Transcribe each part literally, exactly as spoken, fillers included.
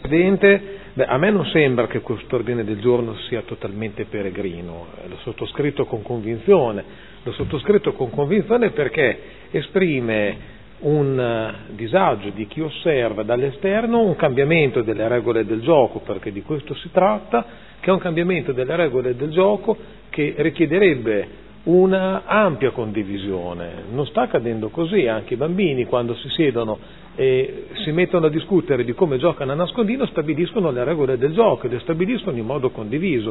Presidente, beh, a me non sembra che questo ordine del giorno sia totalmente peregrino, l'ho sottoscritto con convinzione, l'ho sottoscritto con convinzione perché esprime un disagio di chi osserva dall'esterno un cambiamento delle regole del gioco, perché di questo si tratta, che è un cambiamento delle regole del gioco che richiederebbe una ampia condivisione. Non sta accadendo così, anche i bambini quando si siedono e si mettono a discutere di come giocano a nascondino stabiliscono le regole del gioco e le stabiliscono in modo condiviso.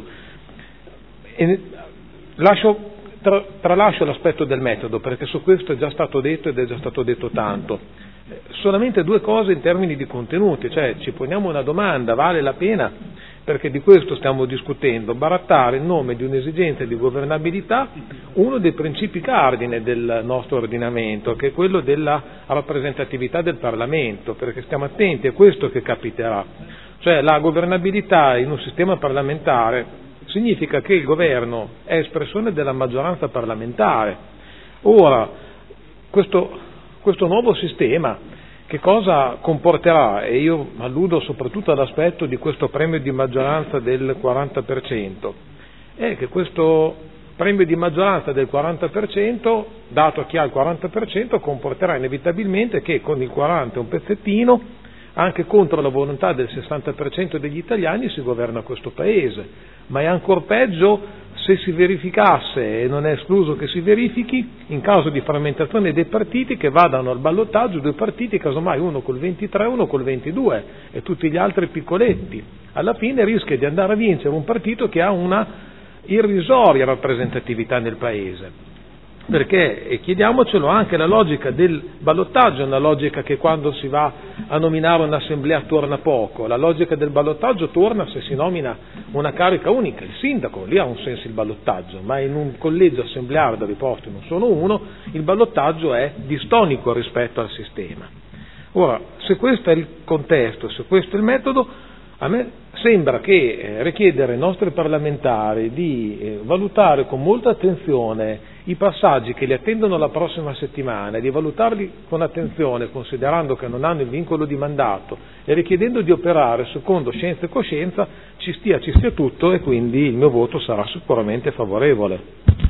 E lascio, tra, tralascio l'aspetto del metodo, perché su questo è già stato detto ed è già stato detto tanto. Solamente due cose in termini di contenuti, cioè ci poniamo una domanda: vale la pena, perché di questo stiamo discutendo, barattare in nome di un'esigenza di governabilità uno dei principi cardine del nostro ordinamento, che è quello della rappresentatività del Parlamento, perché stiamo attenti, è questo che capiterà, cioè la governabilità in un sistema parlamentare significa che il governo è espressione della maggioranza parlamentare. Ora, questo, questo nuovo sistema che cosa comporterà? E io alludo soprattutto all'aspetto di questo premio di maggioranza del quaranta per cento, è che questo premio di maggioranza del quaranta per cento, dato a chi ha il quaranta per cento, comporterà inevitabilmente che con il quaranta e un pezzettino, anche contro la volontà del sessanta per cento degli italiani, si governa questo Paese. Ma è ancor peggio se si verificasse, e non è escluso che si verifichi, in caso di frammentazione dei partiti, che vadano al ballottaggio due partiti, casomai uno col ventitré e uno col ventidue e tutti gli altri piccoletti. Alla fine rischia di andare a vincere un partito che ha una irrisoria rappresentatività nel Paese. Perché, e chiediamocelo, anche la logica del ballottaggio è una logica che quando si va a nominare un'assemblea torna poco. La logica del ballottaggio torna se si nomina una carica unica, il sindaco, lì ha un senso il ballottaggio, ma in un collegio assembleare dove i posti non sono uno, il ballottaggio è distonico rispetto al sistema. Ora, se questo è il contesto, se questo è il metodo, a me sembra che eh, richiedere ai nostri parlamentari di eh, valutare con molta attenzione i passaggi che li attendono la prossima settimana, di valutarli con attenzione, considerando che non hanno il vincolo di mandato e richiedendo di operare secondo scienza e coscienza, ci stia, ci stia tutto, e quindi il mio voto sarà sicuramente favorevole.